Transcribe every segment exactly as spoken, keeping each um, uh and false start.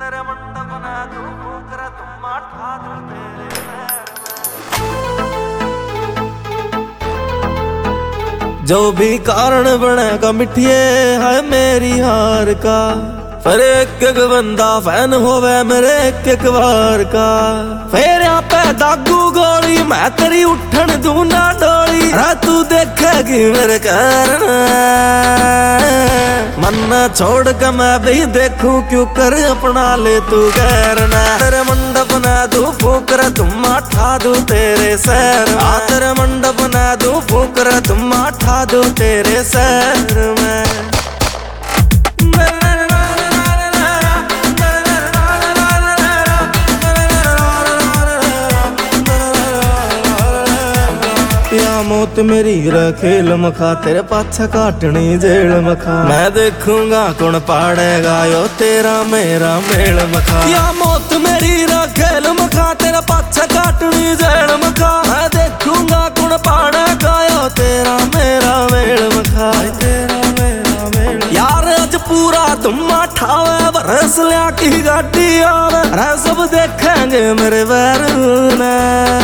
तेरे मंडप ना तू फूकरा तुम ठा दूं तेरे पैर में। जो भी कारण बनेगा मिठिए है मेरी हार का, फिर एक एक बंदा फैन होवे मेरे एक एक बार का। फिर यहाँ पे दागू गोली मैं तेरी उठन दूं ना डोली, रा तू देखेगी मेरे कारण मन छोड़ के मैं भी देखूं क्यों कर अपना ले तू गैरना। तेरे मंडप ना दूं फूकरा तुम ठा दूं तेरे सैर में, तेरे मंडप ना दूं फूकरा तुम ठा दूं तेरे सैर में। या मौत मेरी खेल मखा तेरे पाछा काटनी जेल मखा, मैं देखूंगा कौन पाड़ेगा यो तेरा मेरा मेल मखा। या मौत मेरी खेल मखा तेरे पाछा काटनी जेल मखा, मैं देखूंगा कौन पाड़ेगा यो तेरा मेरा मेल मखा। तेरा मेरा मेल यार आज पूरा तुम ठावे बरस लिया की गाड़ी आवे, सब देखेंगे मेरे बैर ने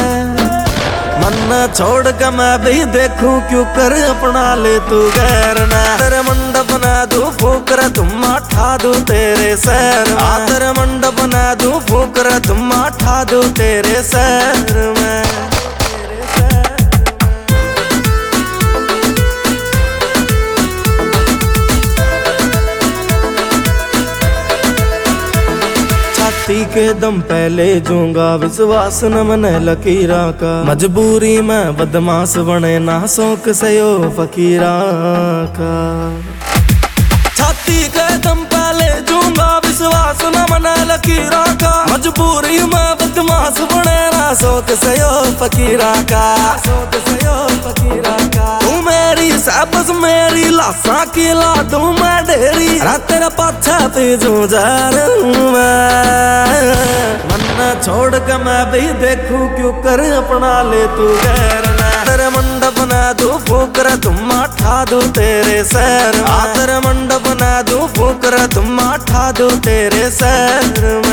मन छोड़ के मैं भी देखूं क्यों कर अपना ले तू गैरना। तेरे मंडप ना दूं फूकरा तुम ठा दूं तेरे सैर में, तेरे मंडप ना दूं फूकरा तुम ठा दूं तेरे सैर में। छाती के दम पहले जूंगा विश्वास न मने लकीरा का, मजबूरी में बदमाश बने ना शौक से यो फकीरा का। छाती के दम पहले जूंगा विश्वास न मने लकीरा का, मजबूरी में बदमाश बने ना शौक से यो फकीरा का, शौक से यो फकीरा का। तू मेरी सबस मेरी लाशा की ला दूं मैं ढेरी, तेरे पाछा पीछू जा रहूं मैं। मन छोड़ के मैं भी देखूं क्यों कर अपना ले तू गैरना। तेरे मंडप ना दूं फूकरा तुम ठा दूं तेरे सैर में, तेरे मंडप ना दूं फूकरा तुम ठा दूं तेरे सैर में।